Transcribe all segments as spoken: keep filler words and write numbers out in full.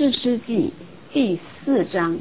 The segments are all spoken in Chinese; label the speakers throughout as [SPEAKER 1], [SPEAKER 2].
[SPEAKER 1] 士师记第四章。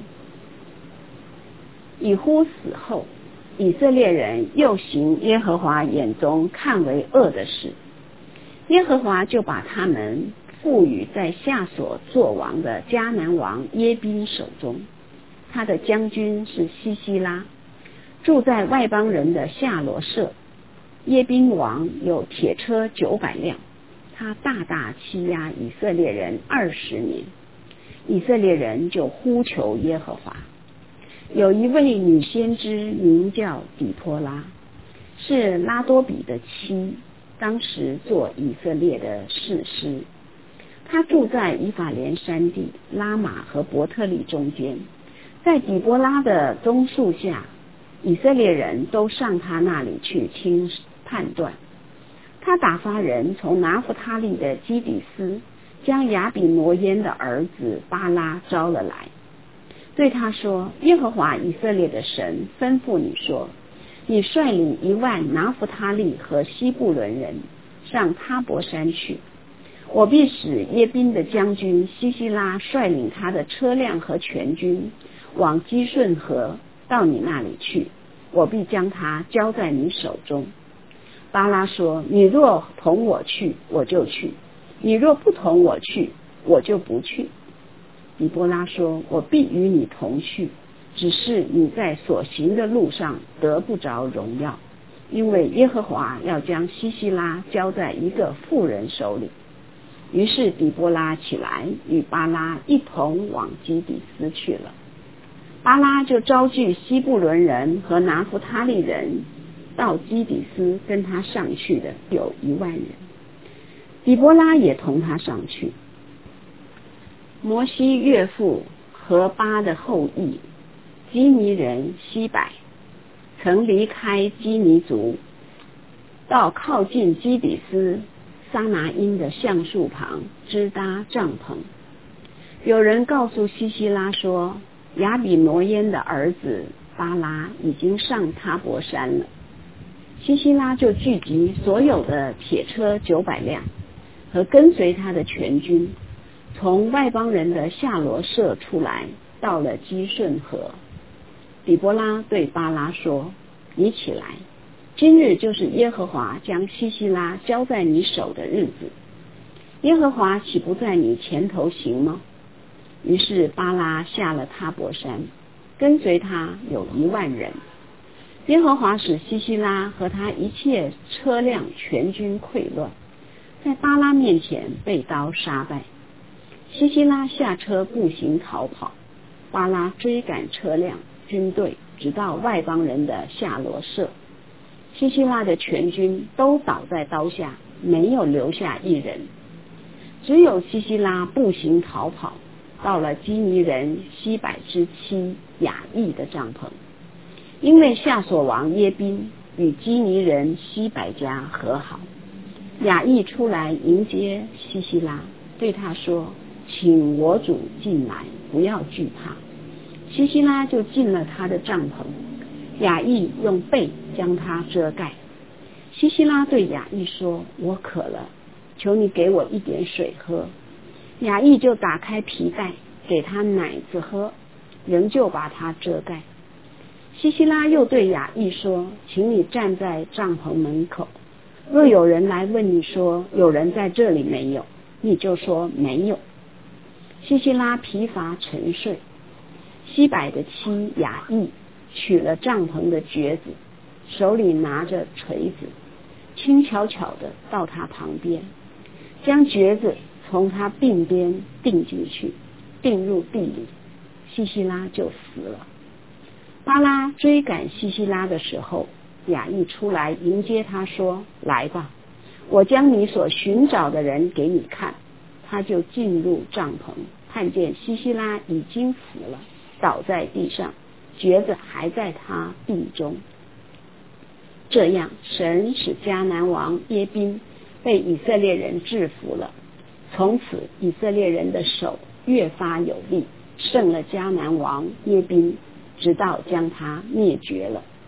[SPEAKER 1] 以呼死后，以色列人又行耶和华眼中看为恶的事，耶和华就把他们赋予在夏所作王的迦南王耶宾手中。他的将军是西西拉，住在外邦人的夏罗舍。耶宾王有铁车九百辆，他大大欺压以色列人二十年。以色列人就呼求耶和华。有一位女先知名叫底波拉，是拉多比的妻，当时做以色列的士师。她住在以法莲山地拉玛和伯特利中间，在底波拉的棕树下，以色列人都上她那里去听判断。她打发人从拿弗他利的基底斯将亚比挪烟的儿子巴拉招了来，对他说：耶和华以色列的神吩咐你说，你率领一万拿弗他利和西布伦人上他伯山去，我必使耶宾的将军西西拉率领他的车辆和全军往基顺河到你那里去，我必将他交在你手中。巴拉说：你若同我去，我就去；你若不同我去，我就不去。底波拉说：我必与你同去，只是你在所行的路上得不着荣耀，因为耶和华要将西西拉交在一个妇人手里。于是底波拉起来，与巴拉一同往基底斯去了。巴拉就招聚西布伦人和拿弗他利人到基底斯，跟他上去的有一万人。底波拉也同他上去。摩西岳父何巴的后裔基尼人西百，曾离开基尼族，到靠近基底斯撒拿因的橡树旁支搭帐篷。有人告诉西西拉说，亚比挪烟的儿子巴拉已经上他伯山了。西西拉就聚集所有的铁车九百辆和跟随他的全军，从外邦人的夏罗舍出来，到了基顺河。底波拉对巴拉说：你起来，今日就是耶和华将西西拉交在你手的日子，耶和华岂不在你前头行吗？于是巴拉下了他伯山，跟随他有一万人。耶和华使西西拉和他一切车辆全军溃乱，在巴拉面前被刀杀败。西西拉下车步行逃跑，巴拉追赶车辆军队，直到外邦人的夏罗舍。西西拉的全军都倒在刀下，没有留下一人，只有西西拉步行逃跑，到了基尼人西百之妻雅意的帐篷，因为夏所王耶宾与基尼人西百家和好。雅意出来迎接西西拉，对他说：请我主进来，不要惧怕。西西拉就进了他的帐篷，雅意用被将他遮盖。西西拉对雅意说：我渴了，求你给我一点水喝。雅意就打开皮带，给他奶子喝，仍旧把他遮盖。西西拉又对雅意说：请你站在帐篷门口，若有人来问你说，有人在这里没有，你就说没有。西西拉疲乏沉睡。西百的妻雅意取了帐篷的橛子，手里拿着锤子，轻巧巧的到他旁边，将橛子从他鬓边钉进去，钉入地里，西西拉就死了。巴拉追赶西西拉的时候，雅意出来迎接他说：来吧，我将你所寻找的人给你看。他就进入帐篷，看见西西拉已经死了，倒在地上，橛子还在他鬓中。这样，神使迦南王耶宾被以色列人制服了。从此，以色列人的手越发有力，胜了迦南王耶宾，直到将他灭绝了。